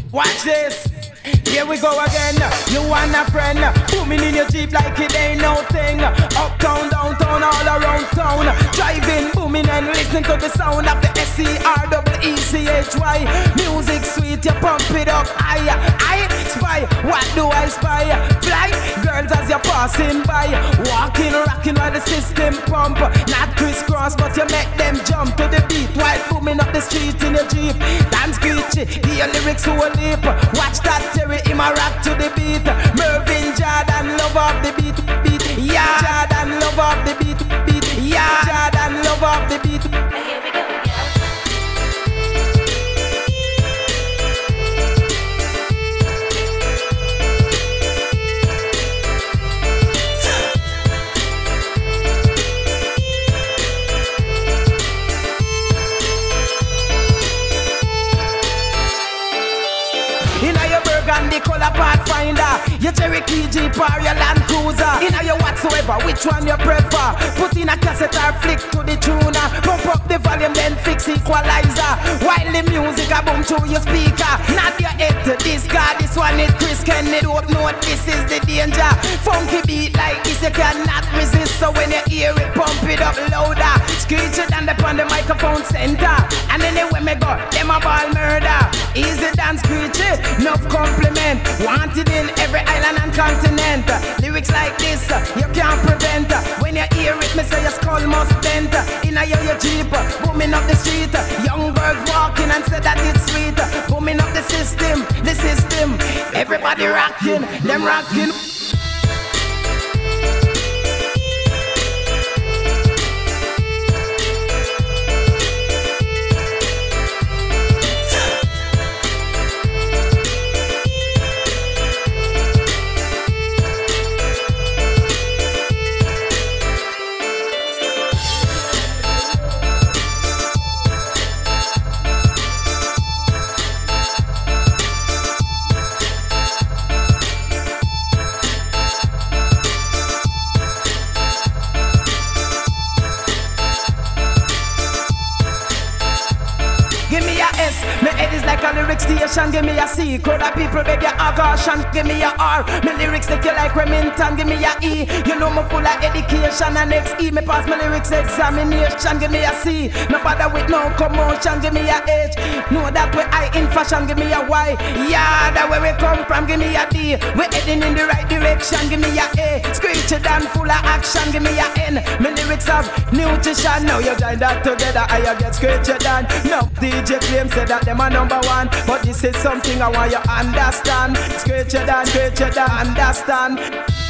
Watch this. Here we go again. You and a friend booming in your Jeep like it ain't no thing. Uptown, downtown, all around town. Driving, booming and listening to the sound of the SCREECHY. Music sweet, you pump it up. I spy. What do I spy? Fly, girls as you're passing by. Walking, rocking while the system pump. Not crisscross, but you make them jump to the beat while booming up the street in your Jeep. Dance screechy, hear lyrics who will leap. Watch that Terry in my rap to the beat. Mervyn Jordan, love of the beat. Yeah, Jordan, love of the beat. Yeah, Jordan, love of the beat. Here we go again. And the color pathfinder, your Cherokee Jeep or your Land Cruiser. In your whatsoever, which one you prefer? Put in a cassette or flick to the tuner. Pump up the volume, then fix equalizer. While the music a boom through your speaker. Not your head to this guy, this one is Chris Kennedy. Don't know this is the danger. Funky beat like this you cannot resist. So when you hear it, pump it up louder. Screech it and upon the microphone center. And anywhere me go, them a ball murder. Easy dance screech it, no compliment. Wanted in every island and continent. Lyrics like this, you can't prevent. When you hear it, me say your skull must dent. In a your Jeep, booming up the street. Young birds walking and say that it's sweet. Booming up the system, the system. Everybody rocking, them rocking. My head is like a lyric station, give me a C. Crowd of people beg your caution, give me a R. My lyrics take you like Remington, give me a E. You know me full of education and next E. Me pass my lyrics examination, give me a C. No bother with no commotion, give me a H. Know that we I in fashion, give me a Y. Yeah, that where we come from, give me a D. We heading in the right direction, give me a A. Screech it and full of action, give me a N. My lyrics have nutrition, now you join that together, I get screeched down. No DJ claim say that them are number one, but this is something I want you understand. Scratch it down, understand.